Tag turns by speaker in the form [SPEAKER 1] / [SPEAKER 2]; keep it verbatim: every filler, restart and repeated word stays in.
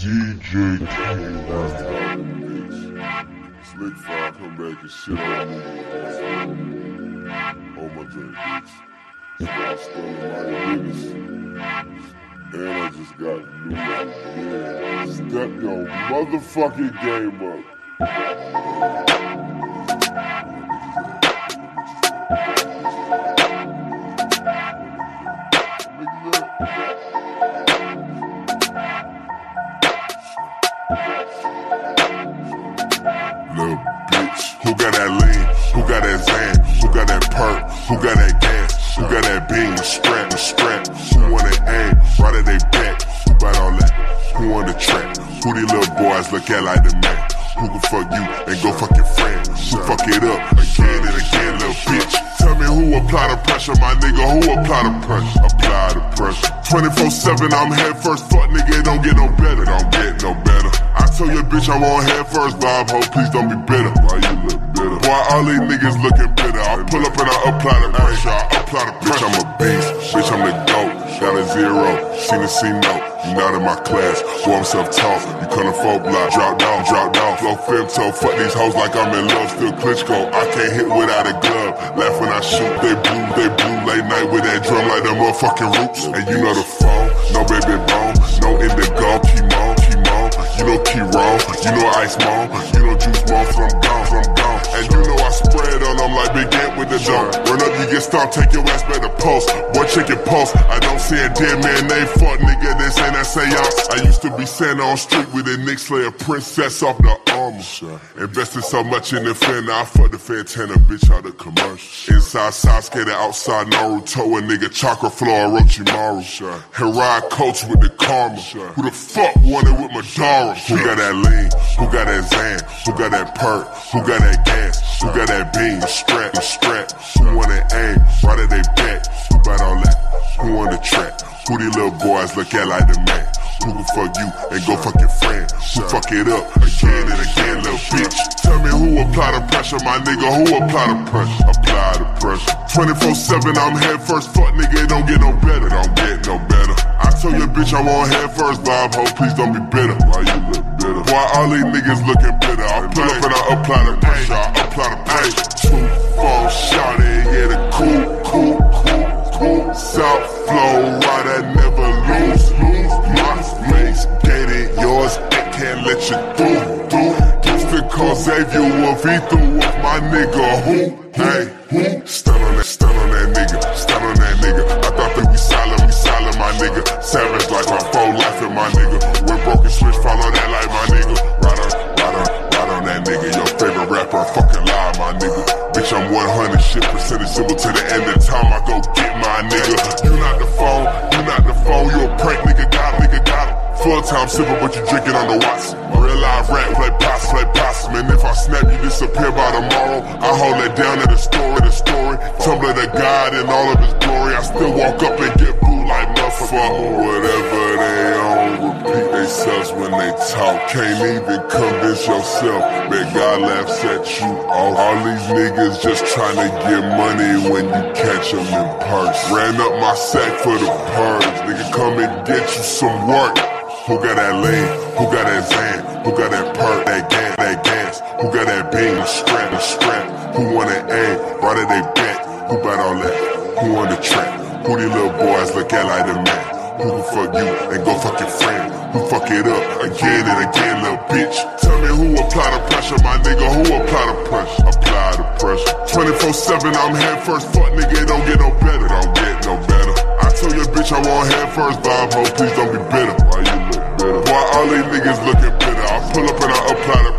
[SPEAKER 1] D J Slick Five come back and shit on me. Oh my drink, bitch. Stop stealing my business. And I just got a new idea. Step your motherfucking game up. Little bitch, who got that lean? Who got that Zan? Who got that perk? Who got that gas? Who got that beam? The strap, the strap. Who want to aim? Right at they back. Who bite all that? Who on the track? Who these little boys look at like the man? Who can fuck you and go fuck your friend? Who fuck it up again and again, little bitch? Tell me who apply the pressure, my nigga, who apply the pressure? Apply the pressure. twenty-four seven, I'm head first, fuck nigga, it don't get no better, don't get no better. I told your bitch I'm on head first, Bob, ho, please don't be bitter. Why you look bitter? Boy, all these niggas looking bitter. I pull up and I apply the pressure, I apply the pressure. Bitch, I'm a beast, bitch, I'm the GOAT, down to zero, seen a C note. You not in my class, boy, I'm self-taught. You couldn't afford block, drop down, drop down. Flow femto, fuck these hoes like I'm in love. Still Klitschko, I can't hit without a glove. Laugh when I shoot, they blue, they blue. Late night with that drum like them motherfucking roots. And you know the phone, no baby bone, no indigo, keep on, keep on. You know keep wrong, you know ice mom, you know juice mom from gone, from gone. And you know I spread on them like Big Ant with the dome. Run up, you get stomped, take your ass back to post. Boy, check your post. I don't see a dead man named fuck nigga, this ain't that seance. I used to be Santa on street with a Nick Slayer princess off the armor. Invested so much in the fan, now I fuck the Fantana bitch out of commercial. Inside Sasuke, the outside Naruto, a nigga chakra floor Orochimaru. And ride coach with the karma. Who the fuck wanted with Madara? Who got that lean? Who got that Zan? Who got that perk? Who got that gas? Who got that beam? The strap, the strap. Who wanna aim? Right at they back. Who bite all that? Who on the track? Who these little boys look at like the man? Who can fuck you and go fuck your friend? Who fuck it up again and again, little bitch? Tell me who apply the pressure, my nigga, who apply the pressure? Apply the pressure. twenty-four seven, I'm head first, fuck nigga, it don't get no better, don't get no better. I told your bitch I'm on head first, Bob, ho, please don't be bitter. Why you look bitter? Why all these niggas looking bitter? I pull up and I apply the pressure, I apply the pressure. Two, four, shot it, yeah, the cool, cool, cool, cool. South flow, right, I never lose, lose. My face gated, yours, it can't let you through, through. Just because Xavier Wolf, he threw with my nigga, who? Hey, who? Stun on that, stun on that nigga, stun on that nigga. I thought that we silent, we silent, my nigga. Savage like my foe, laughing, my nigga. When broken switch, follow that like my nigga. Ride on, ride on, ride on that nigga. Your favorite rapper, fucking lie, my nigga. Bitch, I'm one hundred shit percentage symbol to the end of time. I go get my nigga. You not the phone, you not the phone. You a prank nigga, got nigga, got him. Full time sipper, but you drinking on the Watson. Real live rap, play pops, play pops. Man, if I snap, you disappear by tomorrow. I hold that down to the story, the story. Tumblr to God in all of his glory. I still walk up and get booed like motherfucker. Whatever they own, repeat themselves when they talk. Can't even convince yourself that God laughs at you. All, all these niggas just trying to get money when you catch them in purse. Ran up my sack for the purge. Nigga, come and get you some work. Who got that lean? Who got that Zan? Who got that perk, that gas, that gas? Who got that beam, the strap, the strap? Who wanna aim, right at they back? Who bite all that? Who on the track? Who these little boys look at like the man? Who can fuck you and go fuck your friend? Who fuck it up again and again, little bitch? Tell me who apply the pressure, my nigga, who apply the pressure? Apply the pressure. twenty-four seven, I'm head first, fuck nigga, it don't get no better, don't get no better. I told your bitch I'm on head first, Bob, ho, please don't be bitter. Why you look bitter? Why all these niggas looking bitter? I pull up and I apply the